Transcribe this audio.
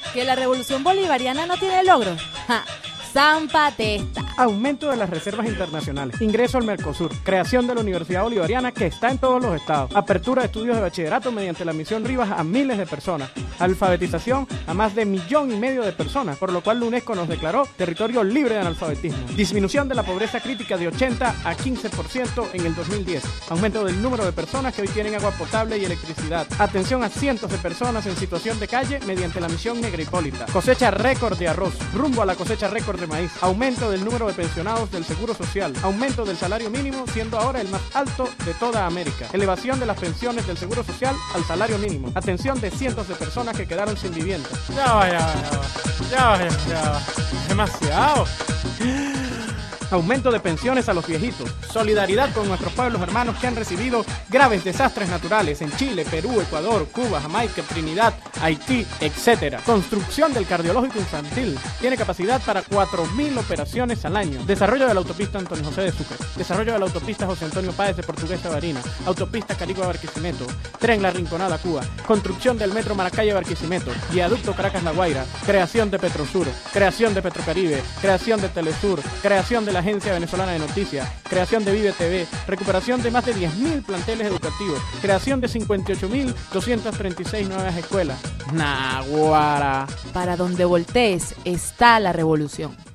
Que la revolución bolivariana no tiene logros. ¡Ja! Zampa testa. Aumento de las reservas internacionales, ingreso al Mercosur, creación de la Universidad Bolivariana que está en todos los estados, apertura de estudios de bachillerato mediante la misión Rivas a miles de personas, alfabetización a más de 1,5 millones de personas, por lo cual la UNESCO nos declaró territorio libre de analfabetismo, disminución de la pobreza crítica de 80 a 15% en el 2010, aumento del número de personas que hoy tienen agua potable y electricidad, atención a cientos de personas en situación de calle mediante la misión Negra Hipólita, cosecha récord de arroz, rumbo a la cosecha récord de maíz, aumento del número de pensionados del Seguro Social, aumento del salario mínimo siendo ahora el más alto de toda América, elevación de las pensiones del Seguro Social al salario mínimo, atención de cientos de personas que quedaron sin vivienda. Ya va. Demasiado. Aumento de pensiones a los viejitos, solidaridad con nuestros pueblos hermanos que han recibido graves desastres naturales en Chile, Perú, Ecuador, Cuba, Jamaica, Trinidad, Haití, etc. Construcción del cardiológico infantil, tiene capacidad para 4.000 operaciones al año. Desarrollo de la autopista Antonio José de Sucre, desarrollo de la autopista José Antonio Páez de Portuguesa Barina, autopista Carigua-Barquisimeto, tren La Rinconada Cuba, construcción del metro Maracaibo-Barquisimeto, viaducto Caracas-La Guaira, creación de Petrosur, creación de Petrocaribe, creación de Telesur, creación de la Agencia Venezolana de Noticias, creación de Vive TV, recuperación de más de 10.000 planteles educativos, creación de 58.236 nuevas escuelas. Naguara. Para donde voltees está la revolución.